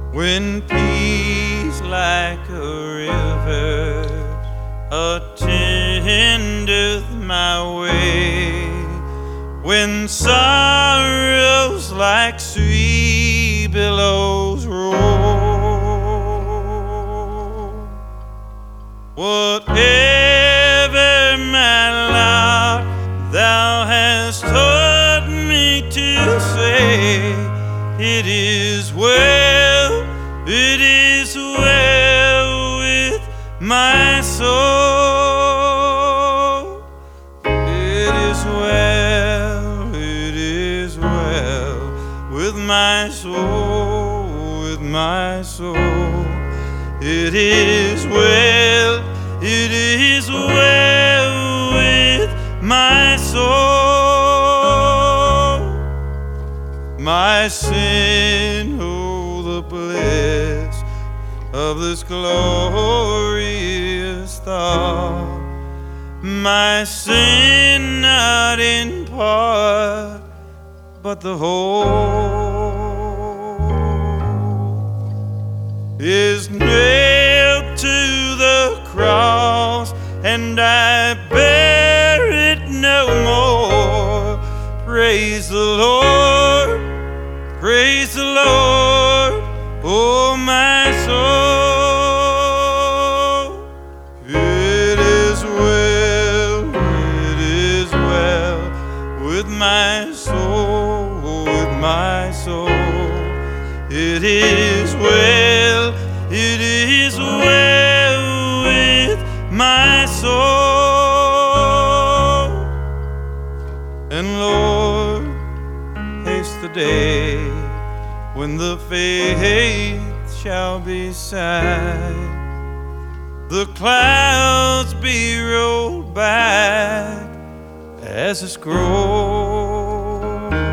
when peace like a river attendeth my way, when sorrows like sweet billows roll. Whatever my lot thou hast taught me to say, it is well, it is well with my soul. It is well, it is well with my soul, with my soul. It is well, it is well with my soul. My sin, oh, the bliss of this glorious thought. My sin not in part, but the whole is nailed to the cross, and I bear it no more. Praise the Lord, praise the Lord, oh my soul. It is well, it is well with my soul, with my soul. It is well, it is well with my soul. And Lord, haste the day when the faith shall be sight, the clouds be rolled back as a scroll,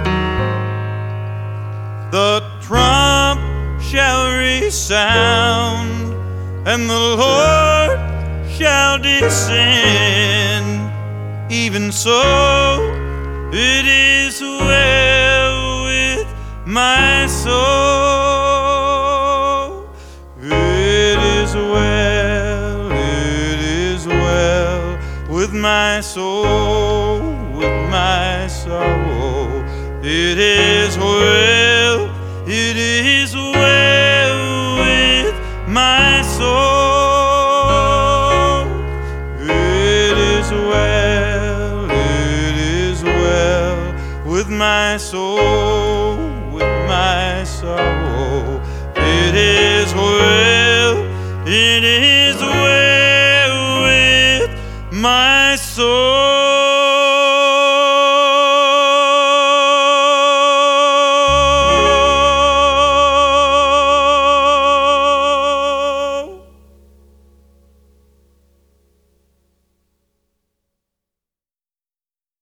the trump shall resound, and the Lord shall descend. Even so, it is well with my soul. It is well, it is well with my soul, with my soul. It is well, it is well with my soul. It is well, it is well with my soul, with my soul. It is well, it is well with my soul.